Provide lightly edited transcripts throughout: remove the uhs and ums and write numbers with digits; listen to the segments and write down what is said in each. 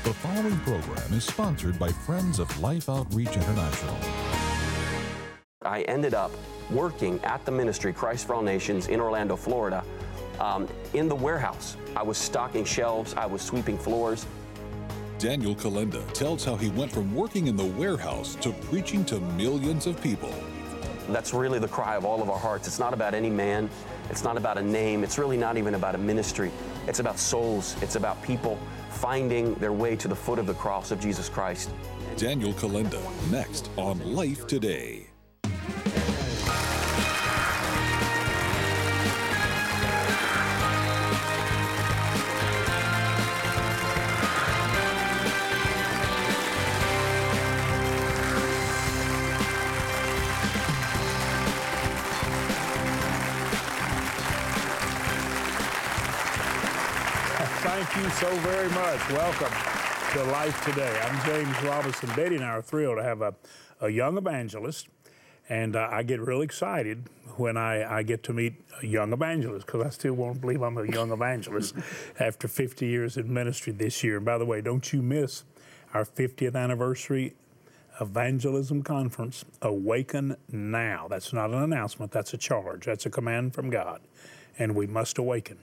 The following program is sponsored by Friends of Life Outreach International. I ended up working at the ministry, Christ for All Nations, in Orlando, Florida, in the warehouse. I was stocking shelves, I was sweeping floors. Daniel Kolenda tells how he went from working in the warehouse to preaching to millions of people. That's really the cry of all of our hearts. It's not about any man. It's not about a name. It's really not even about a ministry. It's about souls. It's about people finding their way to the foot of the cross of Jesus Christ. Daniel Kolenda, next on Life Today. Thank you so very much. Welcome to Life Today. I'm James Robinson. Betty and I are thrilled to have a young evangelist, and I get real excited when I get to meet a young evangelist, because I still won't believe I'm a young evangelist after 50 years in ministry this year. And by the way, don't you miss our 50th anniversary evangelism conference, Awaken Now. That's not an announcement, that's a charge. That's a command from God, and we must awaken.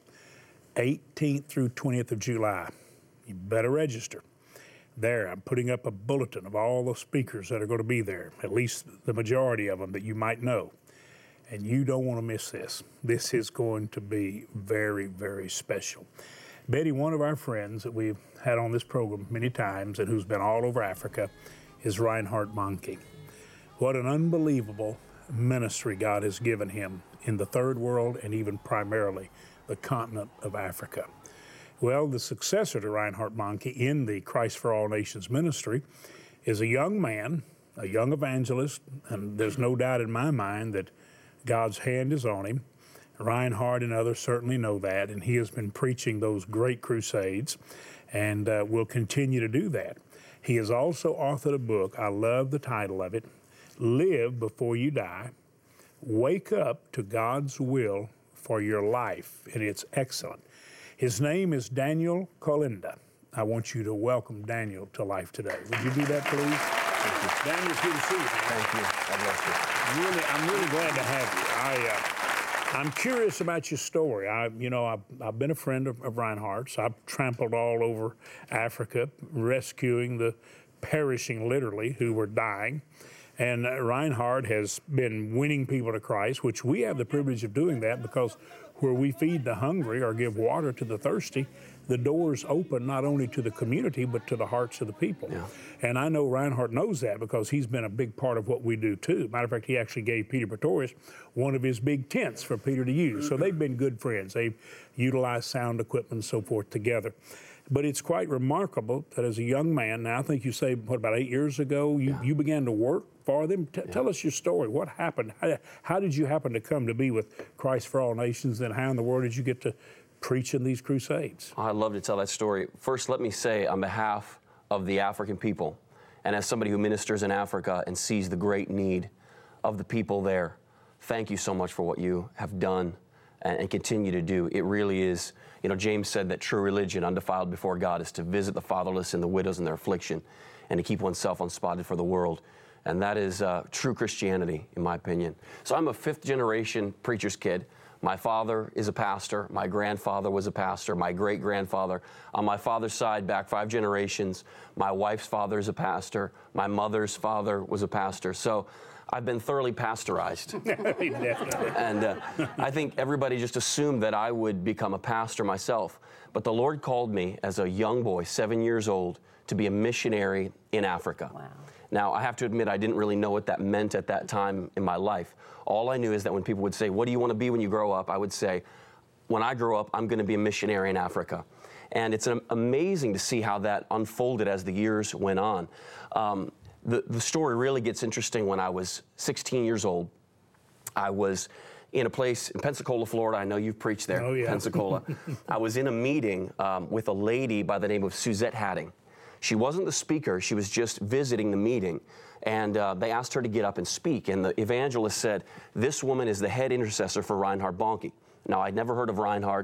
18th through 20th of July. You better register. There, I'm putting up a bulletin of all the speakers that are going to be there, at least the majority of them that you might know. And you don't want to miss this. This is going to be very, very special. Betty, one of our friends that we've had on this program many times and who's been all over Africa is Reinhard Bonnke. What an unbelievable ministry God has given him in the third world and even primarily the continent of Africa. Well, the successor to Reinhard Bonnke in the Christ for All Nations ministry is a young man, a young evangelist, and there's no doubt in my mind that God's hand is on him. Reinhard and others certainly know that, and he has been preaching those great crusades and will continue to do that. He has also authored a book, I love the title of it, Live Before You Die, Wake Up to God's Will for Your Life, and it's excellent. His name is Daniel Kolenda. I want you to welcome Daniel to Life Today. Would you do that, please? Thank you. Daniel, it's good to see you. Thank you. God bless you. I'm really glad to have you. I'm curious about your story. I've been a friend of Reinhard's. I've trampled all over Africa, rescuing the perishing, literally, who were dying. And Reinhard has been winning people to Christ, which we have the privilege of doing that because where we feed the hungry or give water to the thirsty, the doors open not only to the community, but to the hearts of the people. Yeah. And I know Reinhard knows that because he's been a big part of what we do too. Matter of fact, he actually gave Peter Pretorius one of his big tents for Peter to use. So they've been good friends. They've utilized sound equipment and so forth together. But it's quite remarkable that as a young man, now I think you say, about 8 years ago, you began to work for them. Tell us your story. What happened? How did you happen to come to be with Christ for All Nations, and how in the world did you get to preach in these crusades? I'd love to tell that story. First, let me say on behalf of the African people, and as somebody who ministers in Africa and sees the great need of the people there, thank you so much for what you have done and continue to do. It really is, James said that true religion, undefiled before God, is to visit the fatherless and the widows in their affliction and to keep oneself unspotted for the world. And that is true Christianity, in my opinion. So I'm a fifth-generation preacher's kid. My father is a pastor. My grandfather was a pastor. My great-grandfather. On my father's side, back 5 generations, my wife's father is a pastor. My mother's father was a pastor. So I've been thoroughly pastorized. And I think everybody just assumed that I would become a pastor myself. But the Lord called me as a young boy, 7 years old, to be a missionary in Africa. Wow. Now, I have to admit, I didn't really know what that meant at that time in my life. All I knew is that when people would say, what do you want to be when you grow up? I would say, when I grow up, I'm going to be a missionary in Africa. And it's amazing to see how that unfolded as the years went on. The story really gets interesting when I was 16 years old. I was in a place in Pensacola, Florida. I know you've preached there, oh, yeah. Pensacola. I was in a meeting with a lady by the name of Suzette Hadding. She wasn't the speaker, she was just visiting the meeting. And they asked her to get up and speak. And the evangelist said, this woman is the head intercessor for Reinhard Bonnke. Now, I'd never heard of Reinhard.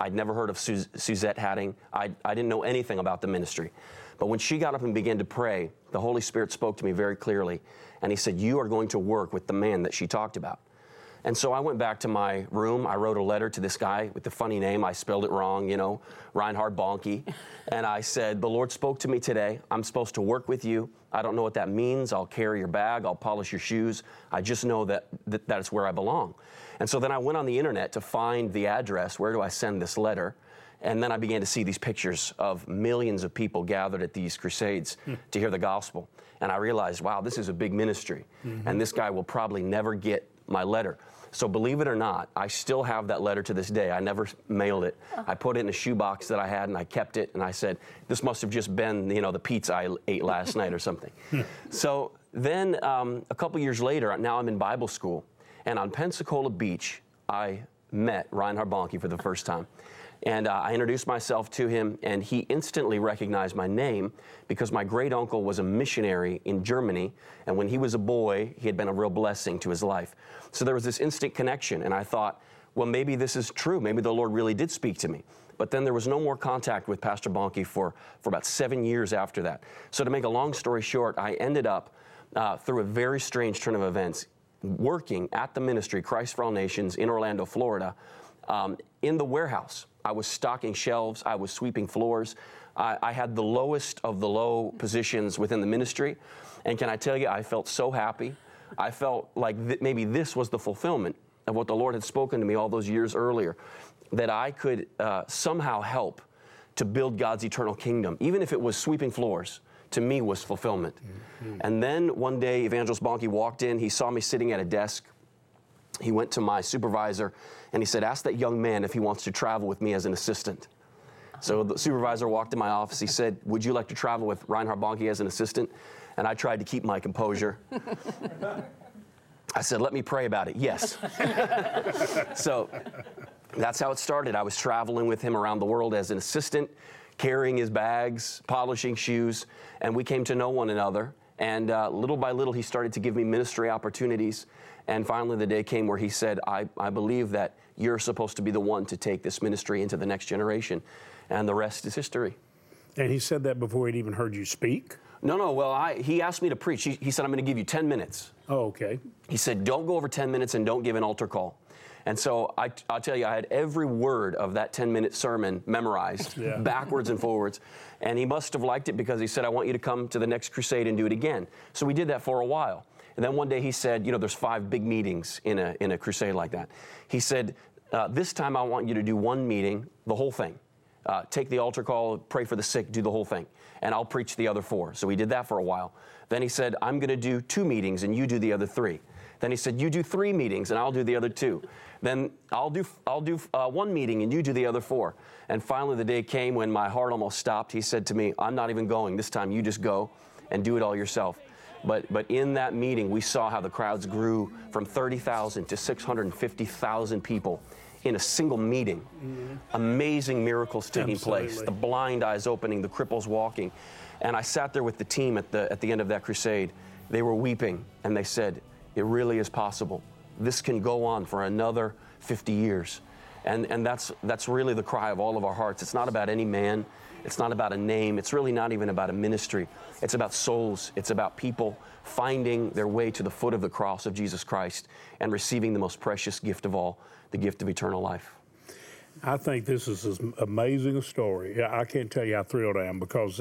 I'd never heard of Suzette Hatting. I didn't know anything about the ministry. But when she got up and began to pray, the Holy Spirit spoke to me very clearly, and he said, you are going to work with the man that she talked about. And so I went back to my room. I wrote a letter to this guy with the funny name. I spelled it wrong, you know, Reinhard Bonnke. And I said, the Lord spoke to me today. I'm supposed to work with you. I don't know what that means. I'll carry your bag. I'll polish your shoes. I just know that's where I belong. And so then I went on the internet to find the address. Where do I send this letter? And then I began to see these pictures of millions of people gathered at these crusades to hear the gospel. And I realized, wow, this is a big ministry. And this guy will probably never get my letter. So believe it or not, I still have that letter to this day. I never mailed it. I put it in a shoebox that I had, and I kept it, and I said, this must have just been, you know, the pizza I ate last night or something. So then a couple years later, now I'm in Bible school, and on Pensacola Beach, I met Reinhard Bonnke for the first time. And I introduced myself to him, and he instantly recognized my name because my great uncle was a missionary in Germany, and when he was a boy, he had been a real blessing to his life. So there was this instant connection, and I thought, well, maybe this is true. Maybe the Lord really did speak to me. But then there was no more contact with Pastor Bonnke for about 7 years after that. So to make a long story short, I ended up, through a very strange turn of events, working at the ministry, Christ for All Nations, in Orlando, Florida, in the warehouse. I was stocking shelves. I was sweeping floors. I had the lowest of the low positions within the ministry. And can I tell you, I felt so happy. I felt like maybe this was the fulfillment of what the Lord had spoken to me all those years earlier, that I could somehow help to build God's eternal kingdom. Even if it was sweeping floors, to me was fulfillment. And then one day, Evangelist Bonnke walked in. He saw me sitting at a desk. He went to my supervisor and he said, ask that young man if he wants to travel with me as an assistant. So the supervisor walked in my office. He said, would you like to travel with Reinhard Bonnke as an assistant? And I tried to keep my composure. I said, let me pray about it. Yes. So that's how it started. I was traveling with him around the world as an assistant, carrying his bags, polishing shoes, and we came to know one another. And little by little, he started to give me ministry opportunities. And finally, the day came where he said, I believe that you're supposed to be the one to take this ministry into the next generation. And the rest is history. And he said that before he'd even heard you speak? No. Well, he asked me to preach. He said, I'm going to give you 10 minutes. Oh, okay. He said, don't go over 10 minutes and don't give an altar call. And so I'll tell you, I had every word of that 10-minute sermon memorized, backwards and forwards. And he must have liked it because he said, I want you to come to the next crusade and do it again. So we did that for a while. And then one day he said, you know, there's 5 big meetings in a crusade like that. He said, this time I want you to do one meeting, the whole thing. Take the altar call, pray for the sick, do the whole thing. And I'll preach the other 4. So we did that for a while. Then he said, I'm going to do 2 meetings and you do the other 3. Then he said, you do 3 meetings and I'll do the other 2. Then I'll do 1 meeting and you do the other 4. And finally the day came when my heart almost stopped. He said to me, I'm not even going. This time you just go and do it all yourself. But in that meeting, we saw how the crowds grew from 30,000 to 650,000 people in a single meeting. Amazing miracles taking place. The blind eyes opening, the cripples walking. And I sat there with the team at the end of that crusade. They were weeping, and they said, it really is possible. This can go on for another 50 years. And that's really the cry of all of our hearts. It's not about any man. It's not about a name. It's really not even about a ministry. It's about souls. It's about people finding their way to the foot of the cross of Jesus Christ and receiving the most precious gift of all, the gift of eternal life. I think this is as amazing a story. I can't tell you how thrilled I am because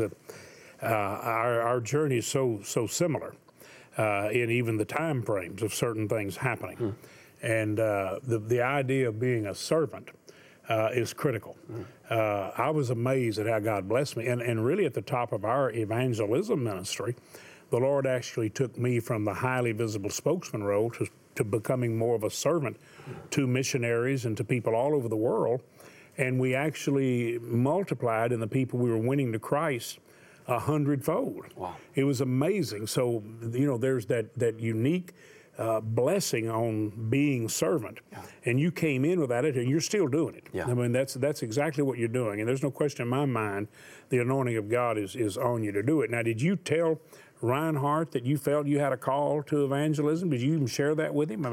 our journey is so similar in even the time frames of certain things happening. And the idea of being a servant is critical. I was amazed at how God blessed me. And really at the top of our evangelism ministry, the Lord actually took me from the highly visible spokesman role to becoming more of a servant to missionaries and to people all over the world. And we actually multiplied in the people we were winning to Christ 100-fold. Wow. It was amazing. So, you know, there's that unique blessing on being servant. And you came in with that, and you're still doing it. I mean, that's exactly what you're doing. And there's no question in my mind the anointing of God is on you to do it. Now, did you tell Reinhardt that you felt you had a call to evangelism? Did you even share that with him?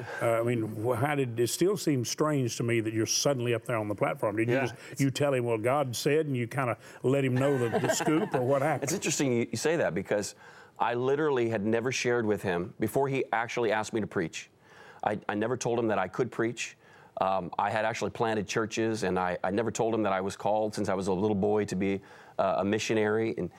I mean, how did it still seem strange to me that you're suddenly up there on the platform? Did you tell him, well, God said, and you kind of let him know the scoop, or what happened? It's interesting you say that, because I literally had never shared with him before he actually asked me to preach. I never told him that I could preach. I had actually planted churches, and I never told him that I was called since I was a little boy to be a missionary. And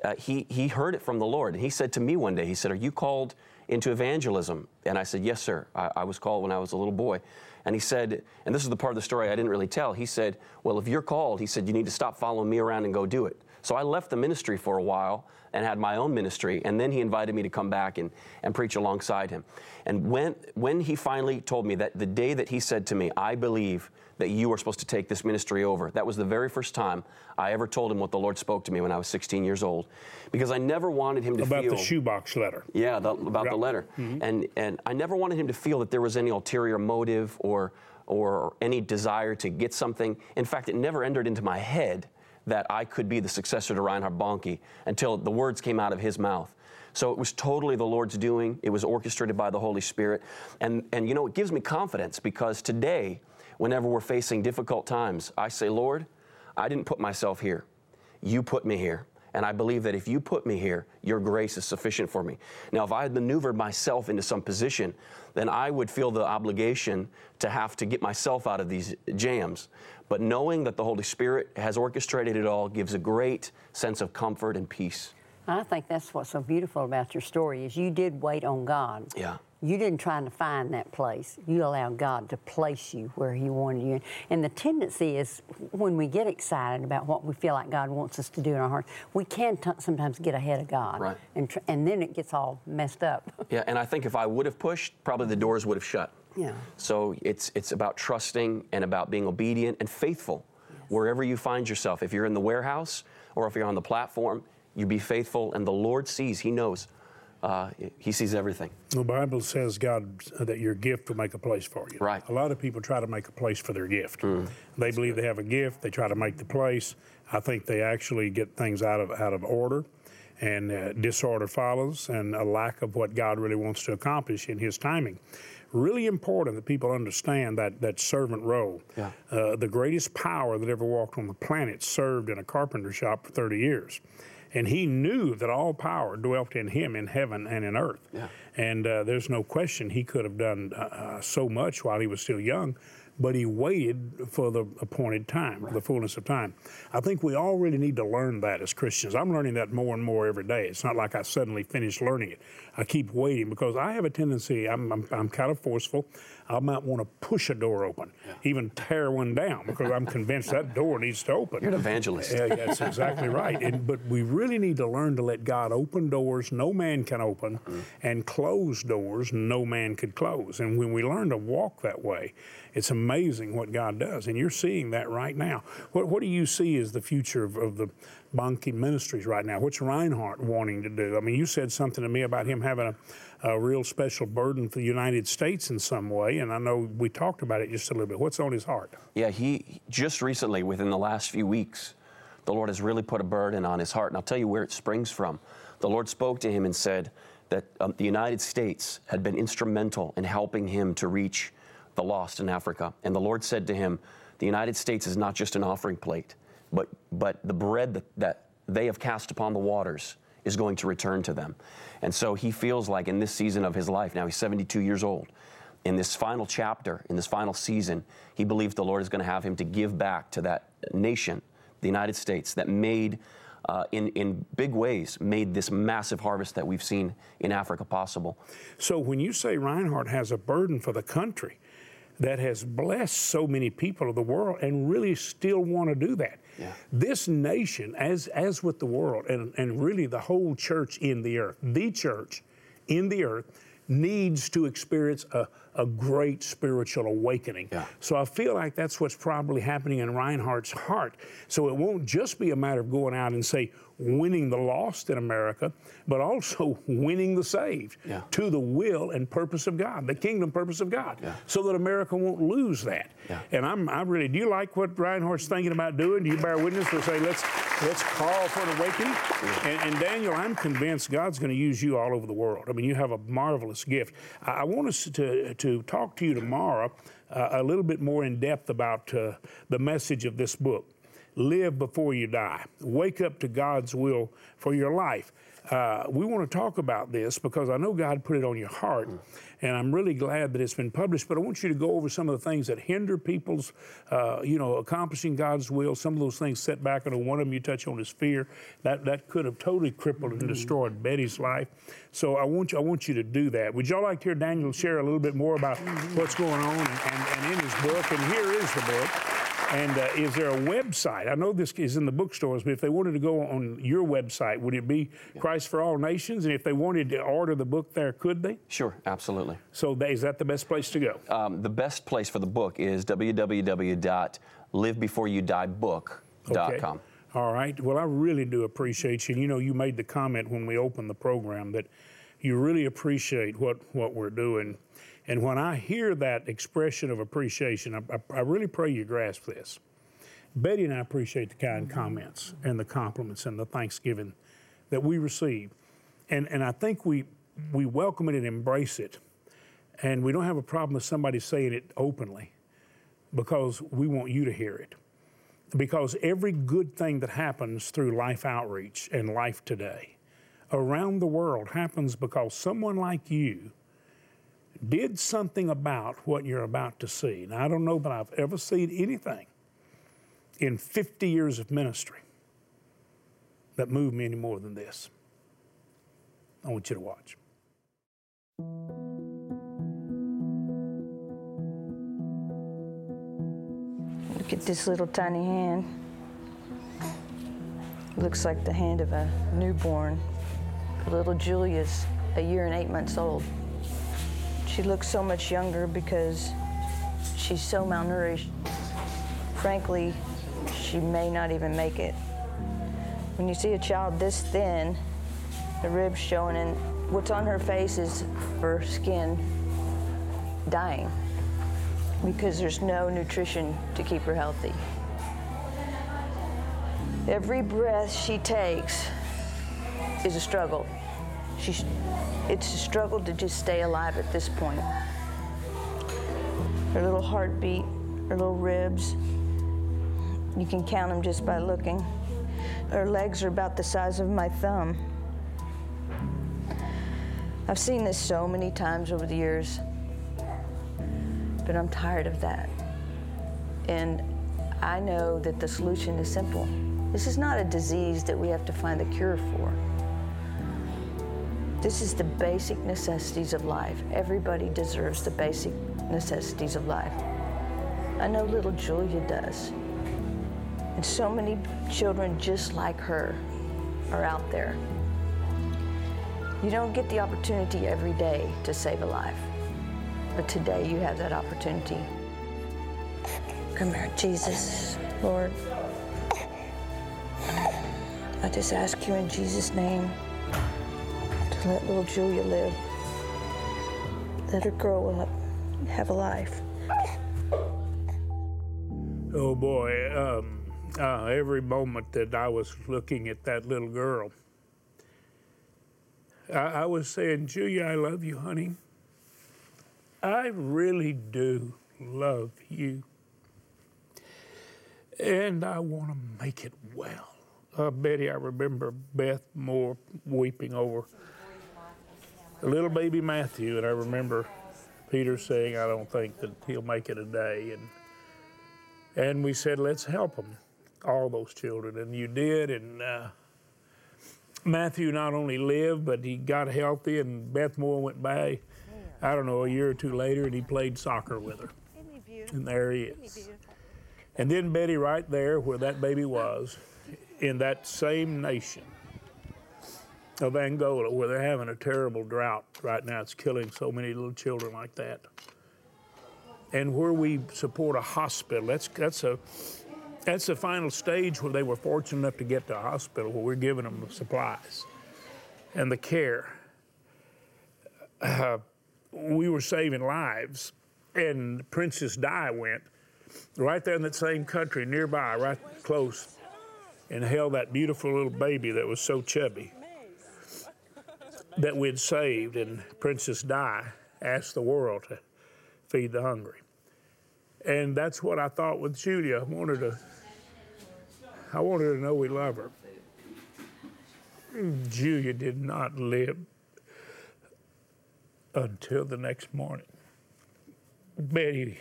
he heard it from the Lord. And he said to me one day, he said, "Are you called into evangelism?" And I said, "Yes, sir. I was called when I was a little boy." And he said, and this is the part of the story I didn't really tell, he said, "Well, if you're called," he said, "you need to stop following me around and go do it." So I left the ministry for a while and had my own ministry, and then he invited me to come back and preach alongside him. And when he finally told me that the day that he said to me, "I believe that you are supposed to take this ministry over," that was the very first time I ever told him what the Lord spoke to me when I was 16 years old, because I never wanted him to feel... About the shoebox letter. Yeah, about the letter. Mm-hmm. And I never wanted him to feel that there was any ulterior motive or any desire to get something. In fact, it never entered into my head that I could be the successor to Reinhard Bonnke until the words came out of his mouth. So it was totally the Lord's doing. It was orchestrated by the Holy Spirit. And you know, it gives me confidence, because today, whenever we're facing difficult times, I say, "Lord, I didn't put myself here. You put me here. And I believe that if you put me here, your grace is sufficient for me." Now, if I had maneuvered myself into some position, then I would feel the obligation to have to get myself out of these jams. But knowing that the Holy Spirit has orchestrated it all gives a great sense of comfort and peace. I think that's what's so beautiful about your story, is you did wait on God. Yeah. You didn't try to find that place. You allowed God to place you where He wanted you. And the tendency is, when we get excited about what we feel like God wants us to do in our heart, we can sometimes get ahead of God. Right. And then it gets all messed up. Yeah, and I think if I would have pushed, probably the doors would have shut. Yeah. So it's about trusting and about being obedient and faithful. Yes. Wherever you find yourself, if you're in the warehouse or if you're on the platform, you be faithful, and the Lord sees. He knows. He sees everything. The Bible says, God, that your gift will make a place for you. Right. A lot of people try to make a place for their gift. They believe they have a gift. They try to make the place. I think they actually get things out of order, and disorder follows, and a lack of what God really wants to accomplish in His timing. Really important that people understand that servant role. Yeah. The greatest power that ever walked on the planet served in a carpenter shop for 30 years. And he knew that all power dwelt in him in heaven and in earth. Yeah. And there's no question he could have done so much while he was still young, but he waited for the appointed time, the fullness of time. I think we all really need to learn that as Christians. I'm learning that more and more every day. It's not like I suddenly finished learning it. I keep waiting, because I have a tendency, I'm kind of forceful. I might want to push a door open, even tear one down, because I'm convinced that door needs to open. You're an evangelist. Yeah, that's exactly right. But we really need to learn to let God open doors no man can open, and close doors no man could close. And when we learn to walk that way, it's amazing what God does. And you're seeing that right now. What do you see as the future of the Bonnke Ministries right now? What's Reinhardt wanting to do? I mean, you said something to me about him having a real special burden for the United States in some way, and I know we talked about it just a little bit. What's on his heart? Yeah, he just recently, within the last few weeks, the Lord has really put a burden on his heart, and I'll tell you where it springs from. The Lord spoke to him and said that the United States had been instrumental in helping him to reach the lost in Africa. And the Lord said to him, the United States is not just an offering plate, but the bread that they have cast upon the waters is going to return to them. And so he feels like in this season of his life, now he's 72 years old, in this final chapter, in this final season, he believes the Lord is going to have him to give back to that nation, the United States, that made, in big ways, made this massive harvest that we've seen in Africa possible. So when you say Reinhardt has a burden for the country that has blessed so many people of the world and really still want to do that, this nation, as with the world, and really the whole church in the earth, the church in the earth, needs to experience a great spiritual awakening. So I feel like that's what's probably happening in Reinhardt's heart. So it won't just be a matter of going out and, say, winning the lost in America, but also winning the saved to the will and purpose of God, the kingdom purpose of God, so that America won't lose that. And I really, do you like what Reinhardt's thinking about doing? Do you bear witness or say, Let's call for an awakening. And Daniel, I'm convinced God's going to use you all over the world. I mean, you have a marvelous gift. I want us to talk to you tomorrow a little bit more in depth about the message of this book. Live before you die. Wake up to God's will for your life. We want to talk about this because I know God put it on your heart, and I'm really glad that it's been published. But I want you to go over some of the things that hinder people's, accomplishing God's will. Some of those things set back. I know one of them you touch on is fear. That could have totally crippled and destroyed Betty's life. So I want you to do that. Would y'all like to hear Daniel share a little bit more about what's going on and in his book? And here is the book. And is there a website? I know this is in the bookstores, but if they wanted to go on your website, would it be Christ for All Nations? And if they wanted to order the book there, could they? Sure, absolutely. So is that the best place to go? The best place for the book is www.livebeforeyoudiebook.com. Okay. All right. Well, I really do appreciate you. You know, you made the comment when we opened the program that you really appreciate what we're doing. And when I hear that expression of appreciation, I really pray you grasp this. Betty and I appreciate the kind comments and the compliments and the thanksgiving that we receive. And I think we welcome it and embrace it. And we don't have a problem with somebody saying it openly because we want you to hear it. Because every good thing that happens through Life Outreach and Life Today around the world happens because someone like you did something about what you're about to see. Now, I don't know that I've ever seen anything in 50 years of ministry that moved me any more than this. I want you to watch. Look at this little tiny hand. Looks like the hand of a newborn. Little Julia's a year and 8 months old. She looks so much younger because she's so malnourished. Frankly, she may not even make it. When you see a child this thin, the ribs showing, and what's on her face is her skin dying because there's no nutrition to keep her healthy. Every breath she takes is a struggle. It's a struggle to just stay alive at this point. Her little heartbeat, her little ribs, you can count them just by looking. Her legs are about the size of my thumb. I've seen this so many times over the years, but I'm tired of that. And I know that the solution is simple. This is not a disease that we have to find the cure for. This is the basic necessities of life. Everybody deserves the basic necessities of life. I know little Julia does. And so many children just like her are out there. You don't get the opportunity every day to save a life, but today you have that opportunity. Come here, Jesus, Lord. I just ask you in Jesus' name to let little Julia live. Let her grow up, have a life. Oh boy, every moment that I was looking at that little girl, I was saying, Julia, I love you, honey. I really do love you. And I want to make it well. Betty, I remember Beth Moore weeping over little baby Matthew, and I remember Peter saying, I don't think that he'll make it a day. And we said, let's help them, all those children. And you did, and Matthew not only lived, but he got healthy, and Beth Moore went by, I don't know, a year or two later, and he played soccer with her. And there he is. And then Betty, right there where that baby was, in that same nation of Angola, where they're having a terrible drought right now. It's killing so many little children like that. And where we support a hospital, that's the final stage where they were fortunate enough to get to a hospital where we're giving them the supplies and the care. We were saving lives, and Princess Di went right there in that same country nearby, right close. and held that beautiful little baby that was so chubby that we'd saved, and Princess Di asked the world to feed the hungry. And that's what I thought with Julia. I wanted her to know we love her. Julia did not live until the next morning. Betty,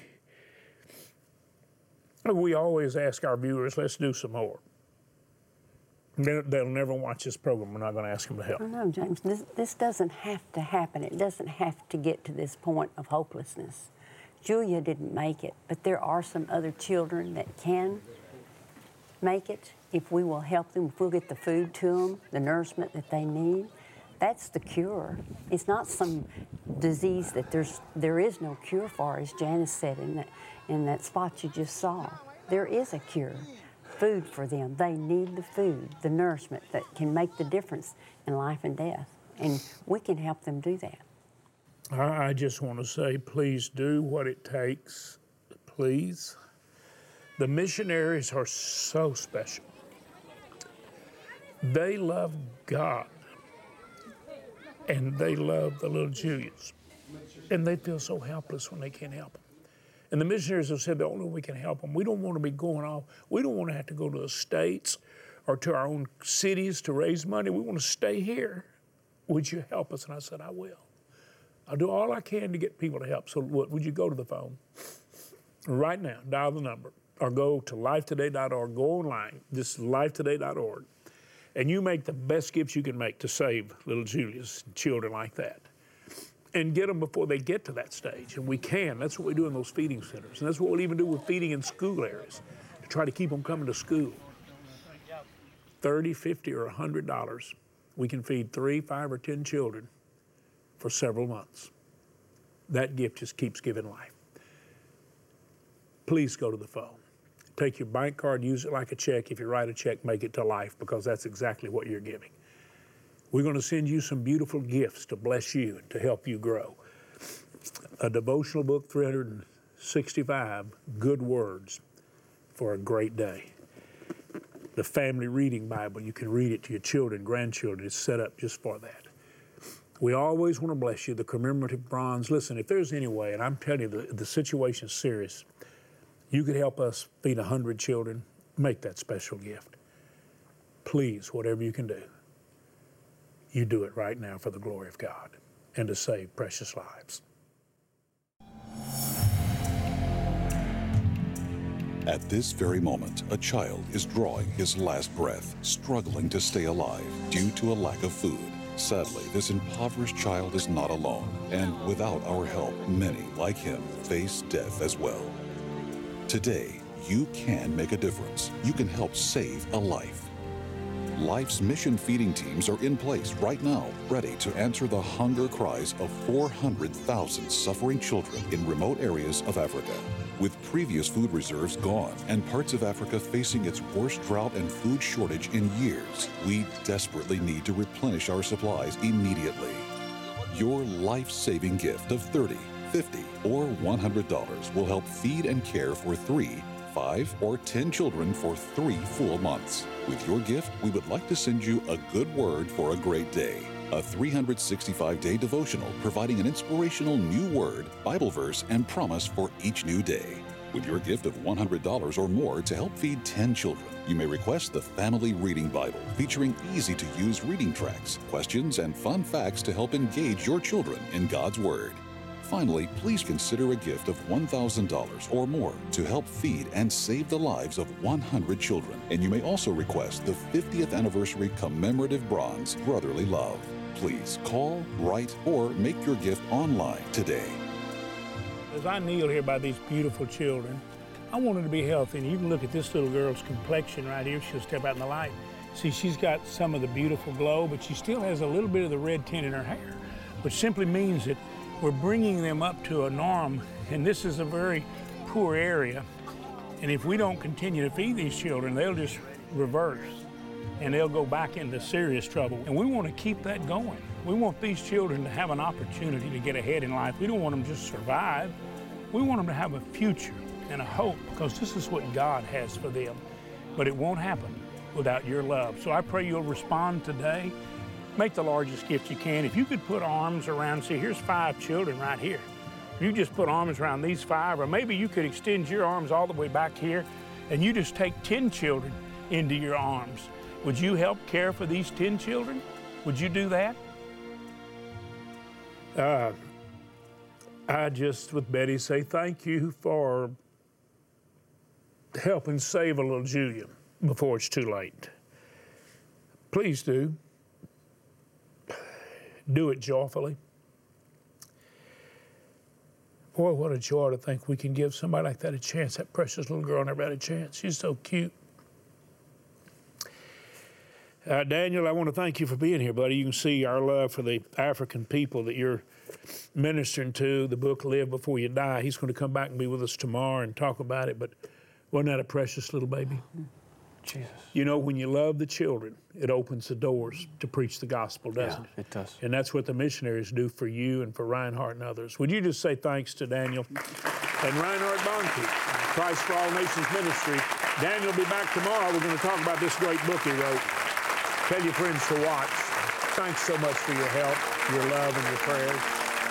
we always ask our viewers, let's do some more. They'll never watch this program. We're not going to ask them to help. Oh, no, James, this doesn't have to happen. It doesn't have to get to this point of hopelessness. Julia didn't make it, but there are some other children that can make it if we will help them, if we'll get the food to them, the nourishment that they need. That's the cure. It's not some disease that there is no cure for, as Janice said in that spot you just saw. There is a cure. Food for them. They need the food, the nourishment that can make the difference in life and death. And we can help them do that. I just want to say, please do what it takes. Please. The missionaries are so special. They love God. And they love the little Julias. And they feel so helpless when they can't help them. And the missionaries have said the only way we can help them, we don't want to be going off. We don't want to have to go to the States or to our own cities to raise money. We want to stay here. Would you help us? And I said, I will. I'll do all I can to get people to help. So would you go to the phone right now, dial the number, or go to lifetoday.org, go online, this is lifetoday.org, and you make the best gifts you can make to save little Julia's children like that. And get them before they get to that stage. And we can. That's what we do in those feeding centers. And that's what we'll even do with feeding in school areas to try to keep them coming to school. $30, $50, or $100. We can feed 3, 5, or 10 children for several months. That gift just keeps giving life. Please go to the phone. Take your bank card, use it like a check. If you write a check, make it to life, because that's exactly what you're giving. We're going to send you some beautiful gifts to bless you and to help you grow. A devotional book, 365 good words for a great day. The family reading Bible, you can read it to your children, grandchildren. It's set up just for that. We always want to bless you. The commemorative bronze. Listen, if there's any way, and I'm telling you, the situation's serious, you could help us feed 100 children, make that special gift. Please, whatever you can do, you do it right now for the glory of God and to save precious lives. At this very moment, a child is drawing his last breath, struggling to stay alive due to a lack of food. Sadly, this impoverished child is not alone, and without our help, many like him face death as well. Today, you can make a difference. You can help save a life. Life's mission feeding teams are in place right now, ready to answer the hunger cries of 400,000 suffering children in remote areas of Africa. With previous food reserves gone and parts of Africa facing its worst drought and food shortage in years, we desperately need to replenish our supplies immediately. Your life-saving gift of $30, $50, or $100 will help feed and care for 3, 5, or 10 children for 3 full months. With your gift, we would like to send you a good word for a great day. A 365-day devotional providing an inspirational new word, Bible verse, and promise for each new day. With your gift of $100 or more to help feed 10 children, you may request the Family Reading Bible, featuring easy-to-use reading tracks, questions, and fun facts to help engage your children in God's Word. Finally, please consider a gift of $1,000 or more to help feed and save the lives of 100 children. And you may also request the 50th anniversary commemorative bronze Brotherly Love. Please call, write, or make your gift online today. As I kneel here by these beautiful children, I want them to be healthy. And you can look at this little girl's complexion right here. She'll step out in the light. See, she's got some of the beautiful glow, but she still has a little bit of the red tint in her hair, which simply means that we're bringing them up to a norm, and this is a very poor area. And if we don't continue to feed these children, they'll just reverse, and they'll go back into serious trouble. And we want to keep that going. We want these children to have an opportunity to get ahead in life. We don't want them to just survive. We want them to have a future and a hope, because this is what God has for them. But it won't happen without your love. So I pray you'll respond today. Make the largest gift you can. If you could put arms around, see, here's 5 children right here. You just put arms around these 5, or maybe you could extend your arms all the way back here, and you just take 10 children into your arms. Would you help care for these 10 children? Would you do that? I just, with Betty, say thank you for helping save a little Julia before it's too late. Please do. Do it joyfully. Boy, what a joy to think we can give somebody like that a chance. That precious little girl never had a chance. She's so cute. Daniel, I want to thank you for being here, buddy. You can see our love for the African people that you're ministering to, the book Live Before You Die. He's going to come back and be with us tomorrow and talk about it, but wasn't that a precious little baby? Jesus. You know, when you love the children, it opens the doors to preach the gospel, doesn't it? It does. And that's what the missionaries do for you and for Reinhard and others. Would you just say thanks to Daniel and Reinhard Bonnke, Christ for All Nations Ministry. Daniel will be back tomorrow. We're going to talk about this great book he wrote. Tell your friends to watch. Thanks so much for your help, your love, and your prayers.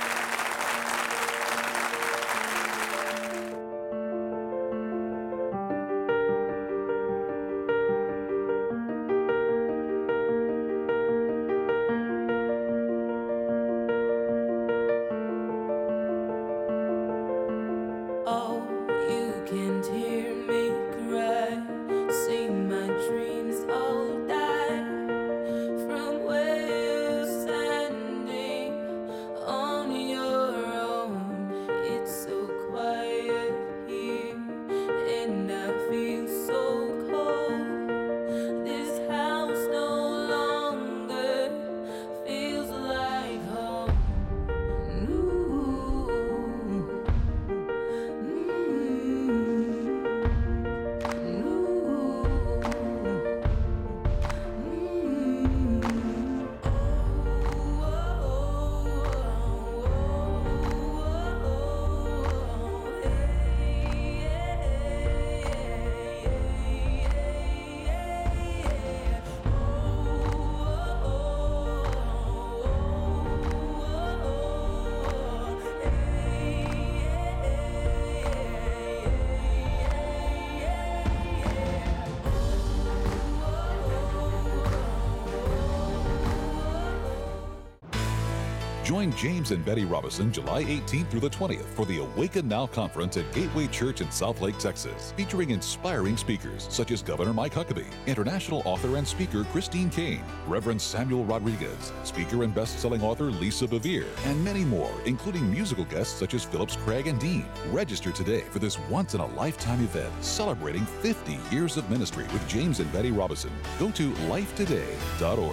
Join James and Betty Robison July 18th through the 20th for the Awaken Now Conference at Gateway Church in Southlake, Texas, featuring inspiring speakers such as Governor Mike Huckabee, international author and speaker Christine Caine, Reverend Samuel Rodriguez, speaker and best-selling author Lisa Bevere, and many more, including musical guests such as Phillips Craig and Dean. Register today for this once-in-a-lifetime event celebrating 50 years of ministry with James and Betty Robison. Go to lifetoday.org.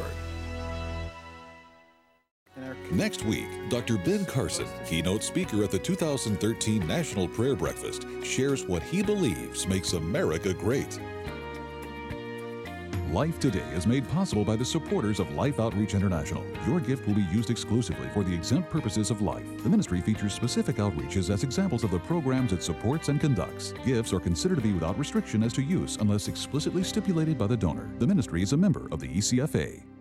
Next week, Dr. Ben Carson, keynote speaker at the 2013 National Prayer Breakfast, shares what he believes makes America great. Life Today is made possible by the supporters of Life Outreach International. Your gift will be used exclusively for the exempt purposes of life. The ministry features specific outreaches as examples of the programs it supports and conducts. Gifts are considered to be without restriction as to use unless explicitly stipulated by the donor. The ministry is a member of the ECFA.